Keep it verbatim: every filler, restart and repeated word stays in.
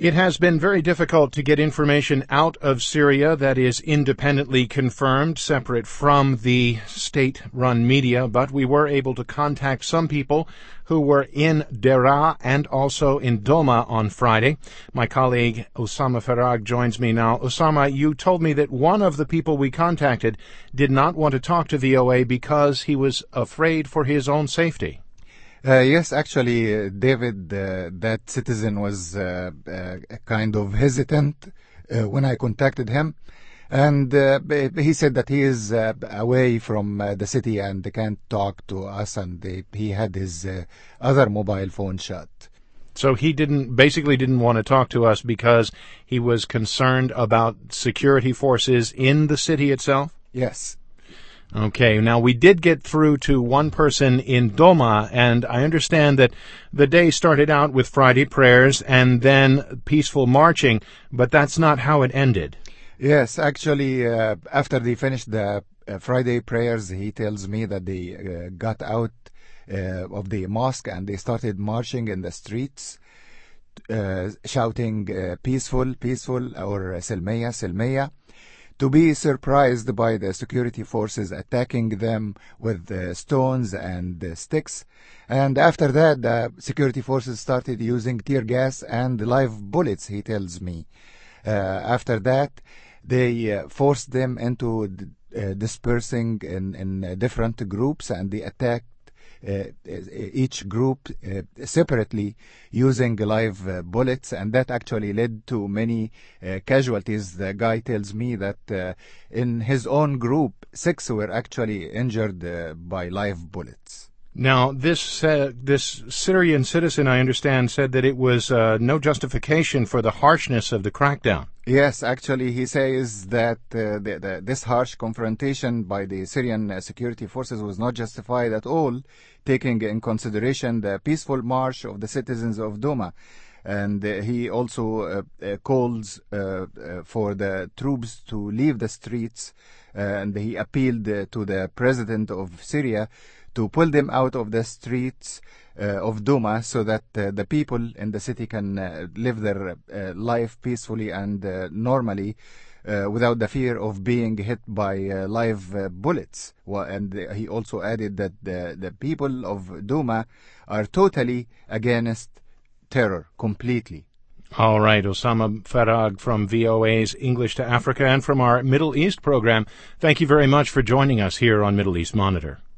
It has been very difficult to get information out of Syria that is independently confirmed, separate from the state-run media, but we were able to contact some people who were in Deraa and also in Doma on Friday. My colleague Osama Farag joins me now. Osama, you told me that one of the people we contacted did not want to talk to V O A because he was afraid for his own safety. Uh, yes, actually, uh, David, uh, that citizen was uh, uh, kind of hesitant uh, when I contacted him. And uh, he said that he is uh, away from uh, the city and can't talk to us, and they, he had his uh, other mobile phone shut. So he didn't, basically didn't want to talk to us because he was concerned about security forces in the city itself? Yes. Okay, now we did get through to one person in Doma, and I understand that the day started out with Friday prayers and then peaceful marching, but that's not how it ended. Yes, actually, uh, after they finished the uh, Friday prayers, he tells me that they uh, got out uh, of the mosque and they started marching in the streets, uh, shouting uh, peaceful, peaceful, or Silmiya, Silmiya, to be surprised by the security forces attacking them with uh, stones and uh, sticks. And after that, the security forces started using tear gas and live bullets, he tells me. Uh, after that, they uh, forced them into uh, dispersing in, in uh, different groups, and they attacked uh, each group uh, separately using live uh, bullets, and that actually led to many uh, casualties. The guy tells me that uh, in his own group, six were actually injured uh, by live bullets. Now, this uh, this Syrian citizen, I understand, said that it was uh, no justification for the harshness of the crackdown. Yes, actually, he says that uh, the, the, this harsh confrontation by the Syrian uh, security forces was not justified at all, taking in consideration the peaceful march of the citizens of Doma. And uh, he also uh, uh, calls uh, uh, for the troops to leave the streets, uh, and he appealed uh, to the president of Syria to pull them out of the streets uh, of Duma so that uh, the people in the city can uh, live their uh, life peacefully and uh, normally uh, without the fear of being hit by uh, live uh, bullets. Well, and uh, he also added that the, the people of Duma are totally against terror, completely. All right, Osama Farag from V O A's English to Africa and from our Middle East program, thank you very much for joining us here on Middle East Monitor.